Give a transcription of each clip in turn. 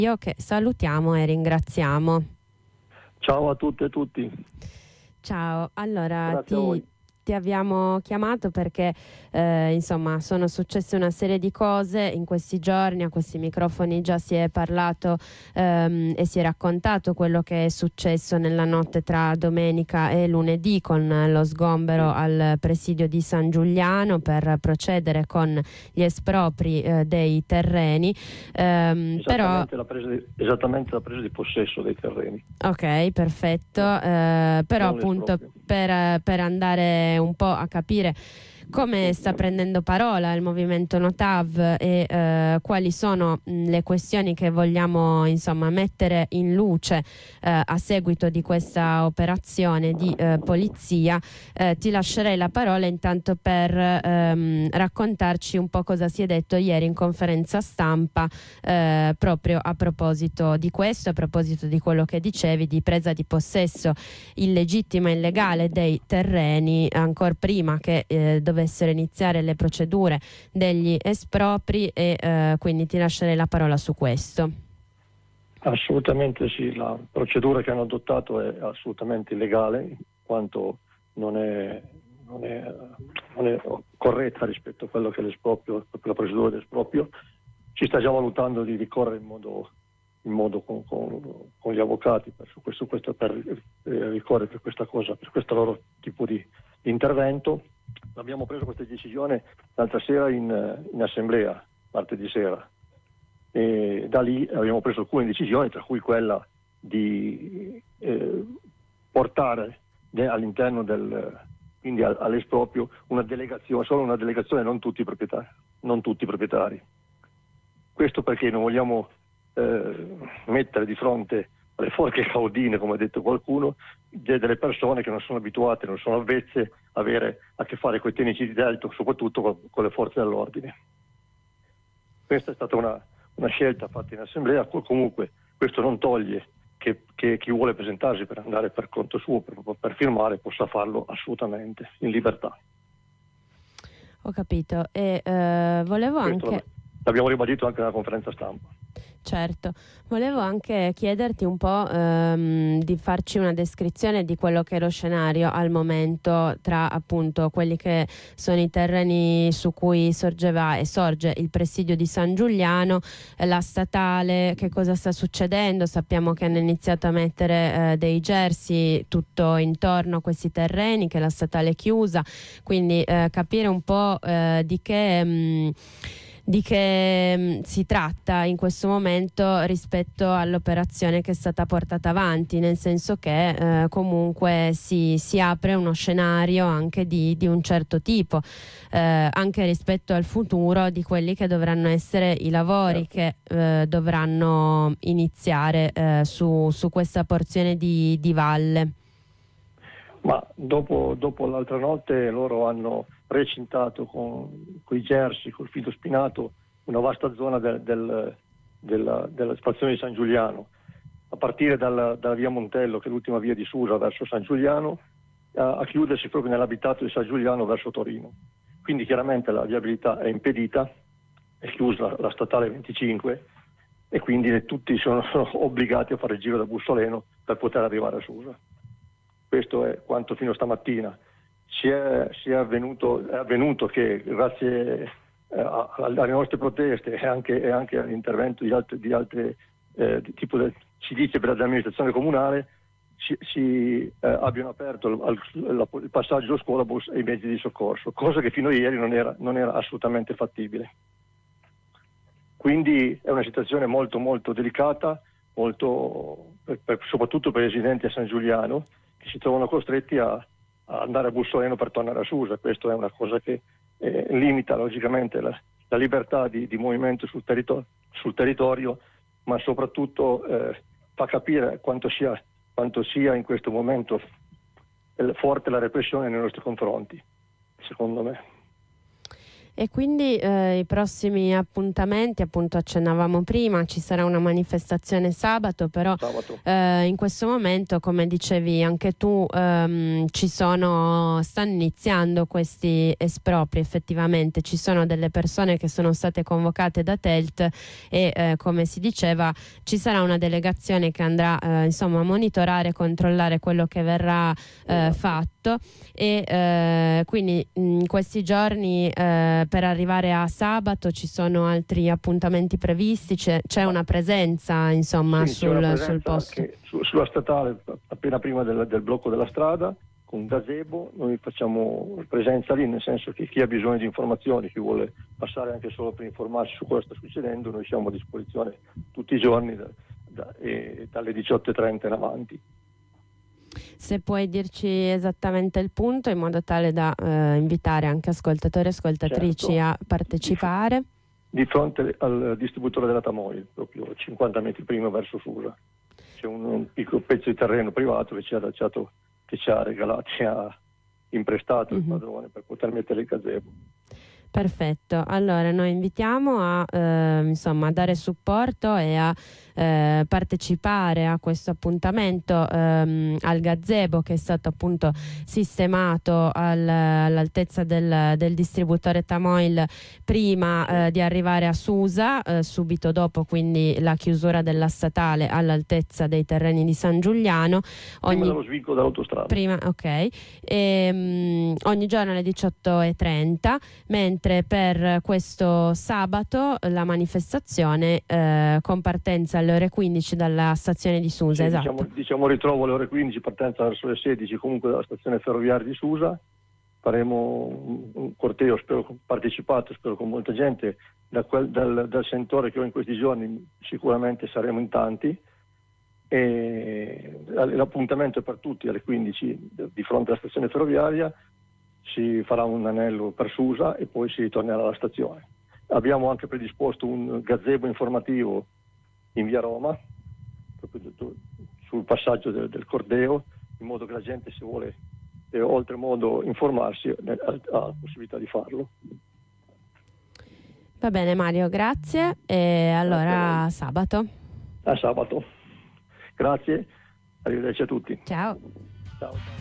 Io che salutiamo e ringraziamo. Ciao a tutte e tutti. Ciao, allora Grazie a voi. ti abbiamo chiamato perché insomma sono successe una serie di cose in questi giorni, a questi microfoni già si è parlato e si è raccontato quello che è successo nella notte tra domenica e lunedì con lo sgombero al presidio di San Giuliano per procedere con gli espropri dei terreni. Però Esattamente la presa di possesso dei terreni. ok, perfetto, però appunto per andare un po' a capire come sta prendendo parola il movimento Notav e quali sono le questioni che vogliamo insomma mettere in luce a seguito di questa operazione di polizia, ti lascerei la parola intanto per raccontarci un po' cosa si è detto ieri in conferenza stampa proprio a proposito di questo, a proposito di quello che dicevi di presa di possesso illegittima e illegale dei terreni ancora prima che dovessero iniziare le procedure degli espropri e quindi ti lascerei la parola su questo. Assolutamente sì, la procedura che hanno adottato è assolutamente illegale, in quanto non è corretta rispetto a quello che è l'esproprio, la procedura di esproprio. Si sta già valutando di ricorrere in modo con gli avvocati su questo per ricorrere per questa cosa, per questo loro tipo di intervento. Abbiamo preso questa decisione l'altra sera in assemblea, martedì sera, e da lì abbiamo preso alcune decisioni, tra cui quella di portare all'interno quindi all'esproprio una delegazione, solo una delegazione, non tutti i proprietari. Questo perché non vogliamo mettere di fronte alle forche caudine, come ha detto qualcuno, delle persone che non sono abituate, non sono avvezze a avere a che fare con i tecnici di delto, soprattutto con le forze dell'ordine. Questa è stata una scelta fatta in assemblea. Comunque questo non toglie che chi vuole presentarsi per andare per conto suo, per firmare, possa farlo assolutamente in libertà. Ho capito, e volevo questo anche... L'abbiamo ribadito anche nella conferenza stampa. Certo, volevo anche chiederti un po' di farci una descrizione di quello che è lo scenario al momento tra appunto quelli che sono i terreni su cui sorgeva e sorge il presidio di San Giuliano, la statale, che cosa sta succedendo. Sappiamo che hanno iniziato a mettere dei jersey tutto intorno a questi terreni, che la statale è chiusa, quindi capire un po' di che si tratta in questo momento rispetto all'operazione che è stata portata avanti, nel senso che comunque si apre uno scenario anche di un certo tipo, anche rispetto al futuro di quelli che dovranno essere i lavori che dovranno iniziare su questa porzione di valle. Ma dopo l'altra notte loro hanno recintato con i jersey, col filo spinato, una vasta zona della stazione di San Giuliano, a partire dalla via Montello, che è l'ultima via di Susa verso San Giuliano, a chiudersi proprio nell'abitato di San Giuliano verso Torino. Quindi chiaramente la viabilità è impedita, è chiusa la statale 25 e quindi tutti sono obbligati a fare il giro da Bussoleno per poter arrivare a Susa. Questo è quanto fino a stamattina. È avvenuto che grazie alle nostre proteste e anche all'intervento di altre si dice per l'amministrazione comunale, abbiano aperto il passaggio scuolabus e i mezzi di soccorso, cosa che fino a ieri non era assolutamente fattibile. Quindi è una situazione molto molto delicata, soprattutto per i residenti a San Giuliano, che si trovano costretti a andare a Bussoleno per tornare a Susa. Questo è una cosa che limita logicamente la libertà di movimento sul territorio, ma soprattutto fa capire quanto sia in questo momento forte la repressione nei nostri confronti, secondo me. E quindi i prossimi appuntamenti, appunto accennavamo prima, ci sarà una manifestazione sabato, però in questo momento, come dicevi anche tu, stanno iniziando questi espropri. Effettivamente ci sono delle persone che sono state convocate da Telt e come si diceva ci sarà una delegazione che andrà insomma a monitorare e controllare quello che verrà fatto, e quindi in questi giorni per arrivare a sabato ci sono altri appuntamenti previsti, c'è una presenza insomma sul posto. Sulla statale, appena prima del blocco della strada, con un gazebo, noi facciamo presenza lì, nel senso che chi ha bisogno di informazioni, chi vuole passare anche solo per informarsi su cosa sta succedendo, noi siamo a disposizione tutti i giorni dalle 18:30 in avanti. Se puoi dirci esattamente il punto, in modo tale da invitare anche ascoltatori e ascoltatrici a partecipare. Di fronte al distributore della Tamoil, proprio 50 metri prima verso Susa. C'è un piccolo pezzo di terreno privato che ci ha regalato, ci ha imprestato il padrone per poter mettere il gazebo. Perfetto, allora noi invitiamo a dare supporto e a partecipare a questo appuntamento al gazebo che è stato appunto sistemato all'altezza del distributore Tamoil prima di arrivare a Susa, subito dopo quindi la chiusura della statale all'altezza dei terreni di San Giuliano. Prima dello svincolo dell'autostrada. Ogni giorno alle 18:30, mentre per questo sabato la manifestazione con partenza alle ore 15 dalla stazione di Susa. Sì, esatto. diciamo ritrovo alle ore 15, partenza verso le 16 comunque dalla stazione ferroviaria di Susa. Faremo un corteo, spero partecipato, spero con molta gente, dal sentore che ho in questi giorni sicuramente saremo in tanti, e l'appuntamento è per tutti alle 15 di fronte alla stazione ferroviaria. Si farà un anello per Susa e poi si ritornerà alla stazione. Abbiamo anche predisposto un gazebo informativo in via Roma, proprio sul passaggio del Cordeo, in modo che la gente, se vuole oltremodo informarsi, ha la possibilità di farlo. Va bene Mario, grazie, e allora sabato. A sabato. Grazie, arrivederci a tutti. Ciao. Ciao.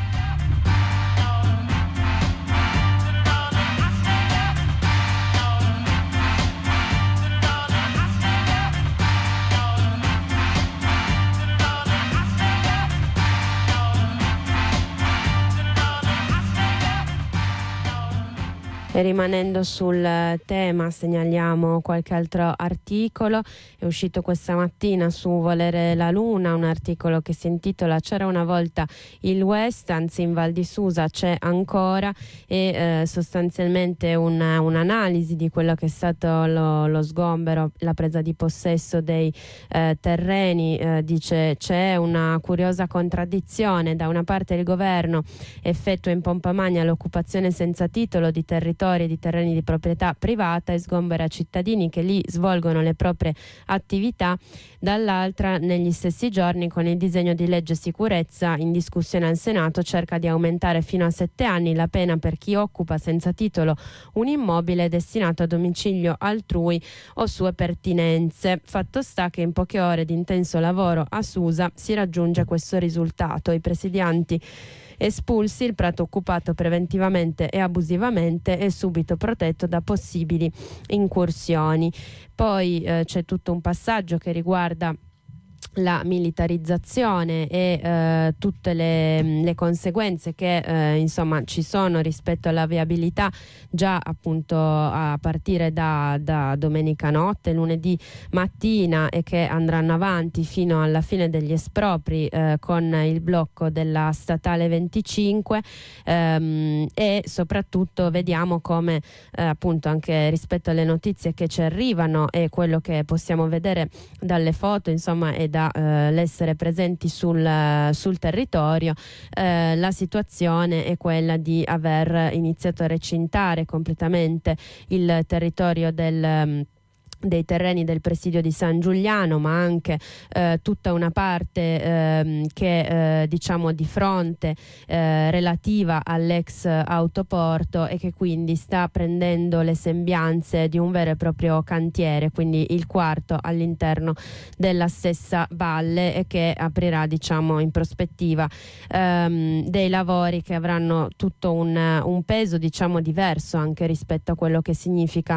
E rimanendo sul tema, segnaliamo qualche altro articolo. È uscito questa mattina su Volere la Luna un articolo che si intitola "C'era una volta il West", anzi in Val di Susa c'è ancora, e sostanzialmente un'analisi di quello che è stato lo sgombero, la presa di possesso dei terreni. Dice: c'è una curiosa contraddizione: da una parte il governo effettua in pompa magna l'occupazione senza titolo di territori e di terreni di proprietà privata e sgombera cittadini che lì svolgono le proprie attività, dall'altra negli stessi giorni, con il disegno di legge sicurezza in discussione al Senato, cerca di aumentare fino a 7 anni la pena per chi occupa senza titolo un immobile destinato a domicilio altrui o sue pertinenze. Fatto sta che in poche ore di intenso lavoro a Susa si raggiunge questo risultato: i presidianti espulsi, il prato occupato preventivamente e abusivamente e subito protetto da possibili incursioni. Poi c'è tutto un passaggio che riguarda la militarizzazione e tutte le conseguenze che insomma ci sono rispetto alla viabilità già appunto a partire da domenica notte, lunedì mattina, e che andranno avanti fino alla fine degli espropri con il blocco della statale 25, e soprattutto vediamo come appunto anche rispetto alle notizie che ci arrivano e quello che possiamo vedere dalle foto, insomma, e da l'essere presenti sul territorio, la situazione è quella di aver iniziato a recintare completamente il territorio del dei terreni del presidio di San Giuliano, ma anche tutta una parte che diciamo di fronte relativa all'ex autoporto, e che quindi sta prendendo le sembianze di un vero e proprio cantiere, quindi il quarto all'interno della stessa valle, e che aprirà, diciamo, in prospettiva dei lavori che avranno tutto un peso, diciamo, diverso anche rispetto a quello che significa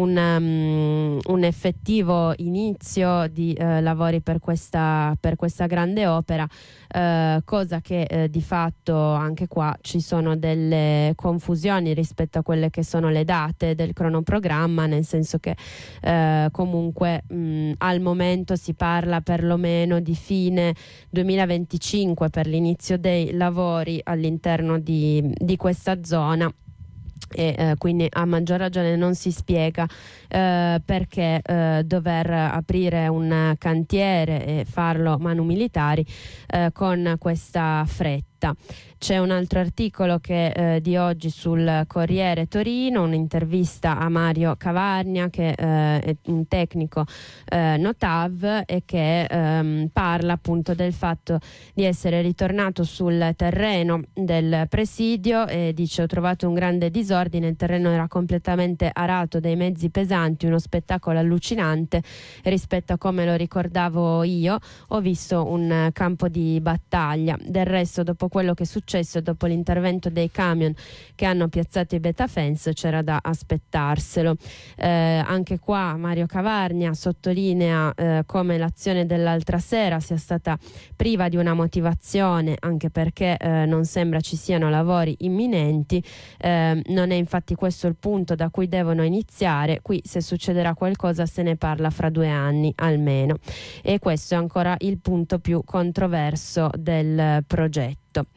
un effettivo inizio di lavori per questa grande opera, cosa che di fatto anche qua ci sono delle confusioni rispetto a quelle che sono le date del cronoprogramma, nel senso che comunque al momento si parla perlomeno di fine 2025 per l'inizio dei lavori all'interno di questa zona. E quindi a maggior ragione non si spiega perché dover aprire un cantiere e farlo manu militari con questa fretta. C'è un altro articolo che di oggi sul Corriere Torino, un'intervista a Mario Cavarnia, che è un tecnico Notav, e che parla appunto del fatto di essere ritornato sul terreno del presidio, e dice: ho trovato un grande disordine, il terreno era completamente arato dai mezzi pesanti, uno spettacolo allucinante rispetto a come lo ricordavo io, ho visto un campo di battaglia. Del resto, dopo quello che è successo, dopo l'intervento dei camion che hanno piazzato i betafence, c'era da aspettarselo. Anche qua Mario Cavarnia sottolinea come l'azione dell'altra sera sia stata priva di una motivazione, anche perché non sembra ci siano lavori imminenti. Non è infatti questo il punto da cui devono iniziare. Qui, se succederà qualcosa, se ne parla fra 2 anni almeno, e questo è ancora il punto più controverso del progetto.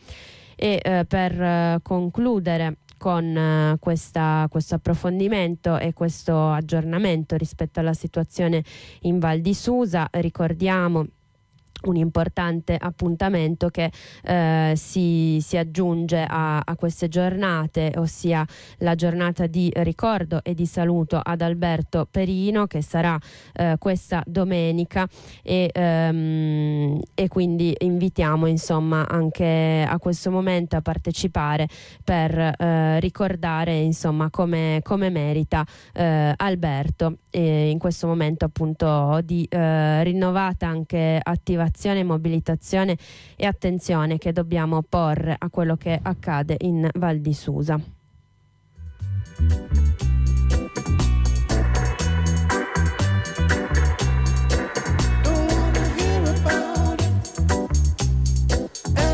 E per concludere con questo approfondimento e questo aggiornamento rispetto alla situazione in Val di Susa, ricordiamo un importante appuntamento che si aggiunge a queste giornate, ossia la giornata di ricordo e di saluto ad Alberto Perino, che sarà questa domenica, e quindi invitiamo, insomma, anche a questo momento a partecipare per ricordare, insomma, come merita Alberto, e in questo momento appunto di rinnovata anche attivazione, mobilitazione e attenzione che dobbiamo porre a quello che accade in Val di Susa.